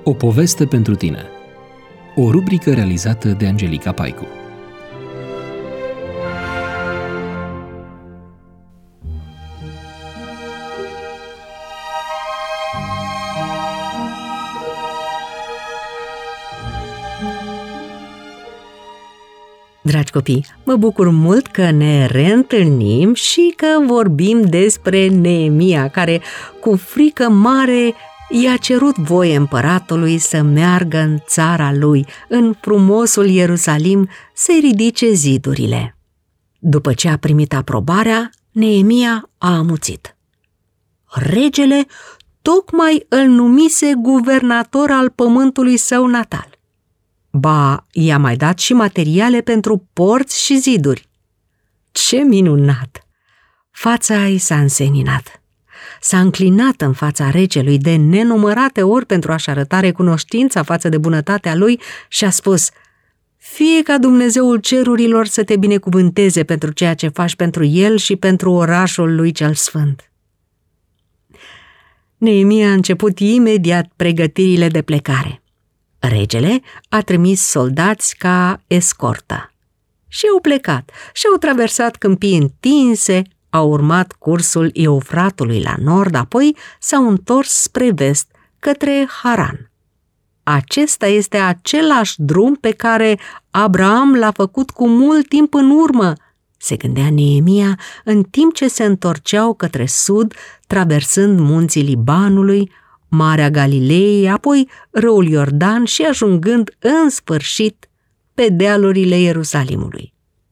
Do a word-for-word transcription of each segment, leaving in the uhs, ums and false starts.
O poveste pentru tine. O rubrică realizată de Angelica Paicu. Dragi copii, mă bucur mult că ne reîntâlnim și că vorbim despre Neemia, care cu frică mare i-a cerut voie împăratului să meargă în țara lui, în frumosul Ierusalim, să-i ridice zidurile. După ce a primit aprobarea, Neemia a amuțit. Regele tocmai îl numise guvernator al pământului său natal. Ba, i-a mai dat și materiale pentru porți și ziduri. Ce minunat! Fața ei s-a înseninat. S-a înclinat în fața regelui de nenumărate ori pentru a-și arăta recunoștința față de bunătatea lui și a spus: fie ca Dumnezeul cerurilor să te binecuvânteze pentru ceea ce faci pentru el și pentru orașul lui cel sfânt. Neemia a început imediat pregătirile de plecare. Regele a trimis soldați ca escortă. Și au plecat și au traversat câmpii întinse, au urmat cursul Eufratului la nord, apoi s-au întors spre vest, către Haran. Acesta este același drum pe care Abraham l-a făcut cu mult timp în urmă, se gândea Neemia în timp ce se întorceau către sud, traversând munții Libanului, Marea Galilei, apoi râul Iordan și ajungând în sfârșit pe dealurile Ierusalimului.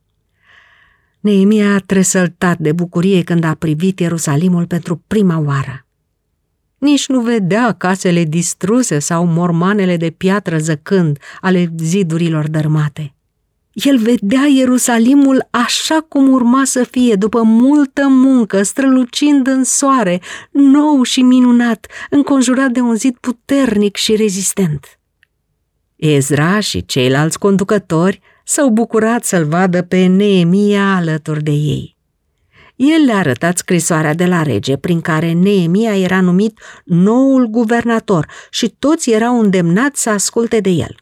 Neemia a tresăltat de bucurie când a privit Ierusalimul pentru prima oară. Nici nu vedea casele distruse sau mormanele de piatră zăcând ale zidurilor dărâmate. El vedea Ierusalimul așa cum urma să fie, după multă muncă, strălucind în soare, nou și minunat, înconjurat de un zid puternic și rezistent. Ezra și ceilalți conducători s-au bucurat să-l vadă pe Neemia alături de ei. El le-a arătat scrisoarea de la rege, prin care Neemia era numit noul guvernator și toți erau îndemnați să asculte de el.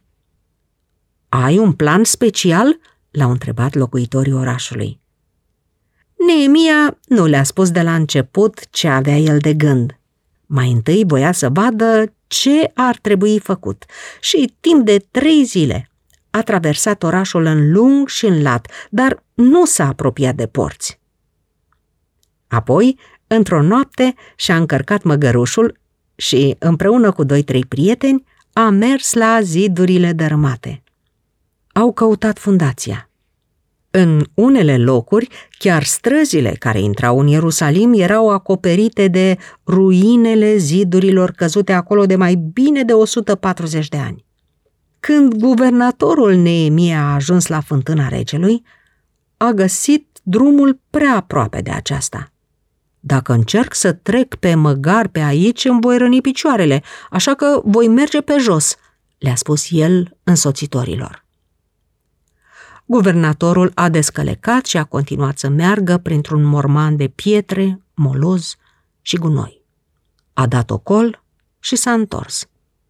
Ai un plan special?" l-au întrebat locuitorii orașului. Neemia nu le-a spus de la început ce avea el de gând. Mai întâi voia să vadă ce ar trebui făcut și timp de trei zile a traversat orașul în lung și în lat, dar nu s-a apropiat de porți. Apoi, într-o noapte, și-a încărcat măgărușul și, împreună cu doi-trei prieteni, a mers la zidurile dărâmate. Au căutat fundația. În unele locuri, chiar străzile care intrau în Ierusalim erau acoperite de ruinele zidurilor căzute acolo de mai bine de o sută patruzeci de ani. Când guvernatorul Neemia a ajuns la fântâna regelui, a găsit drumul prea aproape de aceasta. Dacă încerc să trec pe măgar pe aici, îmi voi răni picioarele, așa că voi merge pe jos, le-a spus el însoțitorilor. Guvernatorul a descălecat și a continuat să meargă printr-un morman de pietre, moloz și gunoi. A dat ocol și s-a întors.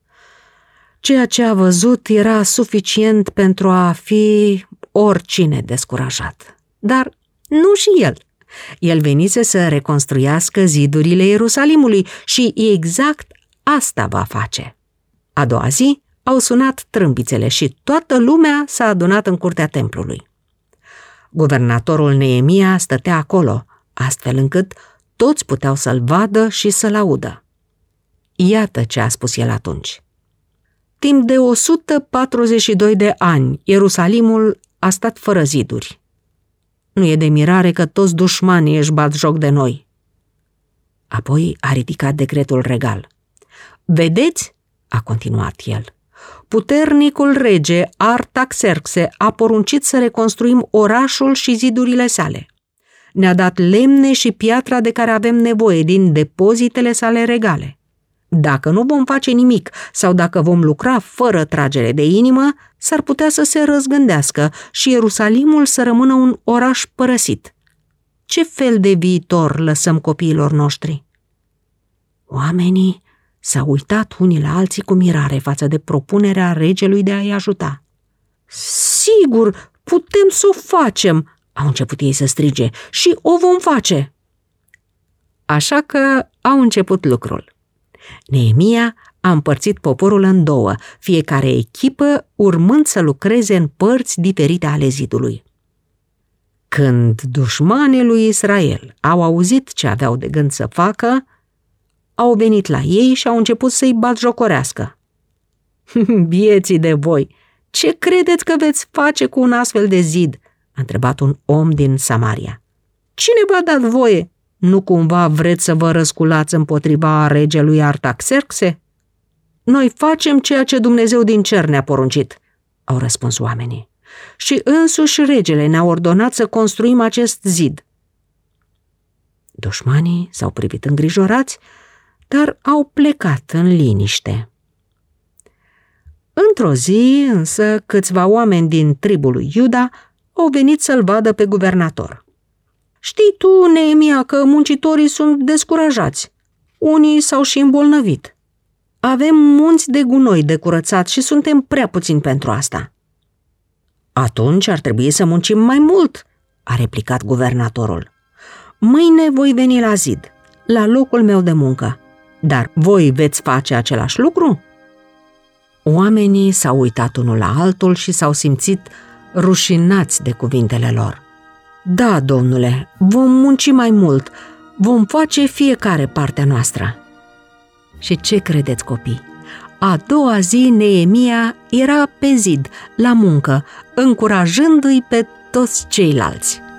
Ceea ce a văzut era suficient pentru a fi oricine descurajat. Dar nu și el. El venise să reconstruiască zidurile Ierusalimului și exact asta va face. A doua zi au sunat trâmbițele și toată lumea s-a adunat în curtea templului. Guvernatorul Neemia stătea acolo, astfel încât toți puteau să-l vadă și să-l audă. Iată ce a spus el atunci. Timp de o sută patruzeci și doi de ani, Ierusalimul a stat fără ziduri. Nu e de mirare că toți dușmanii își bat joc de noi. Apoi a ridicat decretul regal. Vedeți, a continuat el, puternicul rege Artaxerxe a poruncit să reconstruim orașul și zidurile sale. Ne-a dat lemne și piatra de care avem nevoie din depozitele sale regale. Dacă nu vom face nimic sau dacă vom lucra fără tragere de inimă, s-ar putea să se răzgândească și Ierusalimul să rămână un oraș părăsit. Ce fel de viitor lăsăm copiilor noștri? Oamenii S-au uitat unii la alții cu mirare față de propunerea regelui de a-i ajuta. Sigur, putem să o facem, au început ei să strige, și o vom face. Așa că au început lucrul. Neemia a împărțit poporul în două, fiecare echipă urmând să lucreze în părți diferite ale zidului. Când dușmanii lui Israel au auzit ce aveau de gând să facă, au venit la ei și au început să-i batjocorească. Bieții de voi, ce credeți că veți face cu un astfel de zid? A întrebat un om din Samaria. Cine v-a dat voie? Nu cumva vreți să vă răsculați împotriva regelui Artaxerxe? Noi facem ceea ce Dumnezeu din cer ne-a poruncit, au răspuns oamenii. Și însuși regele ne-a ordonat să construim acest zid. Dușmanii s-au privit îngrijorați, dar au plecat în liniște. Într-o zi, însă, câțiva oameni din tribul lui Iuda au venit să-l vadă pe guvernator. Știi tu, Neemia, că muncitorii sunt descurajați. Unii s-au și îmbolnăvit. Avem munți de gunoi de curățat și suntem prea puțini pentru asta. Atunci ar trebui să muncim mai mult, a replicat guvernatorul. Mâine voi veni la zid, la locul meu de muncă. Dar voi veți face același lucru? Oamenii s-au uitat unul la altul și s-au simțit rușinați de cuvintele lor. Da, domnule, vom munci mai mult, vom face fiecare partea noastră. Și ce credeți, copii? A doua zi Neemia era pe zid, la muncă, încurajându-i pe toți ceilalți.